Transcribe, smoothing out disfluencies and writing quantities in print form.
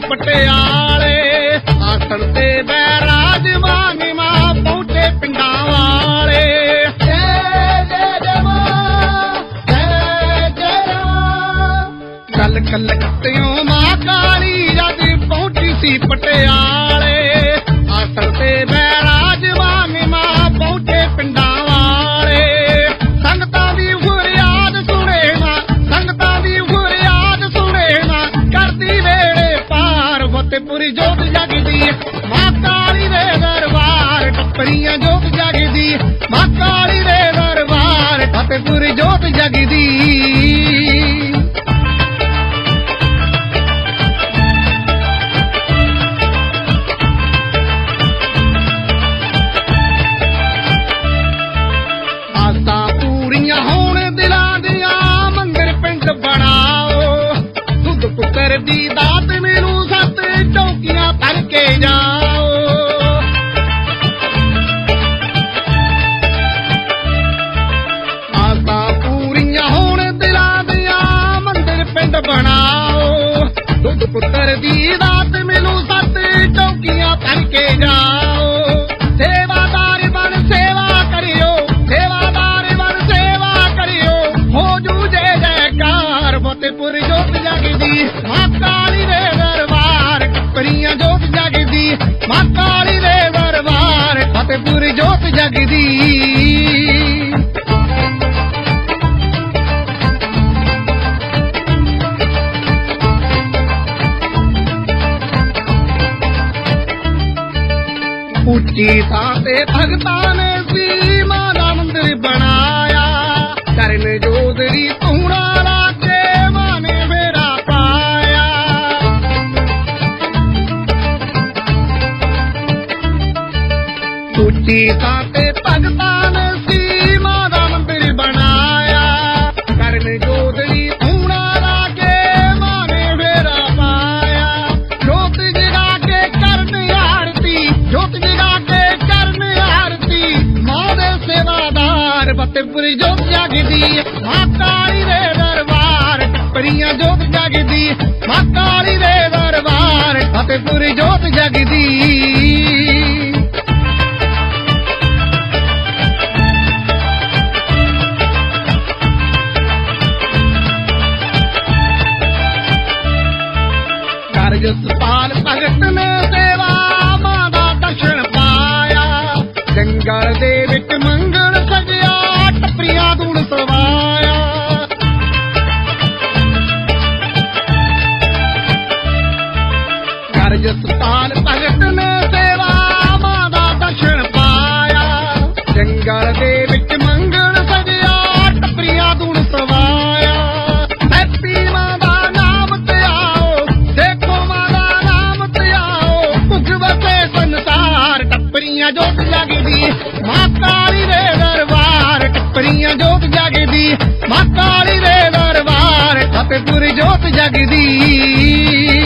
ਪਟਿਆਲੇ ਆਸਣ ਤੇ ਬੈਰਾਜ ਮਾਨੀ ਮਾਂ ਪਹੁੰਚੇ ਪਿੰਡਾਂ ਵਾਲੇ ਕੱਲ ਕਲਕੱਤਿਓਂ ਮਾਂ ਕਾਲੀ ਜਦ ਪਹੁੰਚੀ ਸੀ ਪਟਿਆਲੇ ਆਸਣ ਤੇ ਬੈਰਾਜ ਮਾਨੀ ਮਾਂ ਪਹੁੰਚੇ ਪਿੰਡਾਂ ਵਾਲੇ ਸੰਗਤਾਂ ਦੀ ਫਰਿਆਦ ਸੁਣੇ ਨਾ ਸੰਗਤਾਂ ਦੀ ਫਰਿਆਦ ਸੁਣੇ ਨਾ ਕਰਦੀ ਵੇਲੇ ਪਾਰ ਫਤਿਹਪੁਰ ਜੋਤ ਜਗਦੀ ਮਾਂ ਕਾਲੀ ਦੇ ਦਰਬਾਰ ਟੱਪਰੀਆਂ ਜੋਤ ਜਗਦੀ ਮਾਂ ਕਾਲੀ ਦੇ ਦਰਬਾਰ ਫਤਿਹਪੁਰ ਜੋਤ ਜਗਦੀ ਪੁੱਤਰ ਦੀ ਦਾਤ ਮੈਨੂੰ 7 ਚੌਕੀਆਂ ਭਰ ਕੇ ਜਾਓ ਆਸਾਂ ਪੂਰੀਆਂ ਹੋਣ ਦਿਲਾਂ ਦੀਆਂ ਮੰਦਿਰ ਪਿੰਡ ਬਣਾਓ ਦੁੱਧ ਪੁੱਤਰ ਦੀ ਦਾਤ ਮੈਨੂੰ 7 ਚੌਕੀਆਂ ਭਰ ਕੇ ਜਾਓ ਸੇਵਾਦਾਰ ਬਣ ਸੇਵਾ ਕਰਿਓ ਸੇਵਾਦਾਰ ਬਣ ਸੇਵਾ ਕਰਿਓ ਹੋ ਜੂ ਜੈ ਜੈਕਾਰ ਫਤਿਹਪੁਰ ਜੋਤ ਜਗਦੀ ਮਾਂ ਕਾਲੀ ਦੇ ਦਰਬਾਰ ਟੱਪਰੀਆਂ ਜੋਤ ਜਗਦੀ ਮਾਂ ਕਾਲੀ ਦੇ ਦਰਬਾਰ ਫਤਿਹਪੁਰ ਜੋਤ ਜਗਦੀ ਉੱਚੀ ਥਾਂ ਤੇ ਭਗਤਾਂ ਨੇ ਸੀ ਮਾਂ ਦਾ ਮੰਦਿਰ ਬਣਾਇਆ ਕਰਨ ਜੋਦਰੀ ਧੂਣਾ ਲਾ ਕੇ ਮਾਂ ਨੇ ਮੇਰਾ ਪਾਇਆ ਉੱਚੀ ਥਾਂ ਤੇ ਭਗਤਾਂ ਨੇ ਸੀ ਮਾਂ ਦਾ ਮੰਦਿਰ ਬਣਾਇਆ ਕਰਨ ਜੋਦਰੀ ਧੂਣਾ ਲਾ ਕੇ ਮਾਂ ਨੇ ਮੇਰਾ ਪਾਇਆ ਜੋਤ ਜਗਾ ਕੇ ਕਰਨ ਆਰਤੀ ਜੋਤ ਜਗਾ ਕੇ ਕਰਨ ਆਰਤੀ ਮਾਂ ਦੇ ਸੇਵਾਦਾਰ ਫਤਿਹਪੁਰ ਜੋਤ ਜਗਦੀ ਮਾਂ ਕਾਲੀ ਦੇ ਦਰਬਾਰ ਟੱਪਰੀਆਂ ਜੋਤ ਜਗਦੀ ਮਾਂ ਕਾਲੀ ਦੇ ਦਰਬਾਰ ਫਤਿਹਪੁਰ ਜੋਤ ਜਗਦੀ ਜਸਪਾਲ ਭਗਤ ਨੇ ਸੇਵਾ ਮਾਂ ਦਾ ਦਰਸ਼ਨ ਪਾਇਆ ਜੰਗਲ ਦੇ ਵਿੱਚ ਮੰਗਲ ਸਜਿਆ ਟੱਪਰੀਆਂ ਧੂੜ ਸਵਾਇਆ ਕਰ ਜਸਪਾਲ ਭਗਤ ਨੇ ਸੇਵਾ ਮਾਂ ਦਾ ਦਰਸ਼ਨ ਪਾਇਆ ਜੰਗਲ ਦੇ ਵਿੱਚ ਮੰਗਲ ਸਜਿਆ ਟੱਪਰੀਆਂ ਧੂੜ ਸਵਾਇਆ ਹੈਪੀ ਮਾਂ ਦਾ ਨਾਮ ਤੇ ਆਓ ਦੇਖੋ ਮਾਂ ਦਾ ਨਾਮ ਤੇ ਆਓ ਭੁੱਖ ਵਸੇ ਸੰਸਾਰ ਟੱਪਰੀਆਂ ਜੋਤ ਜਗਦੀ ਮਾਂ ਕਾਲੀ ਦੇ ਦਰਬਾਰ ਟੱਪਰੀਆਂ ਜੋਤ ਜਗਦੀ ਮਾਂ ਕਾਲੀ ਦੇ ਦਰਬਾਰ ਫਤਿਹਪੁਰ ਜੋਤ ਜਗਦੀ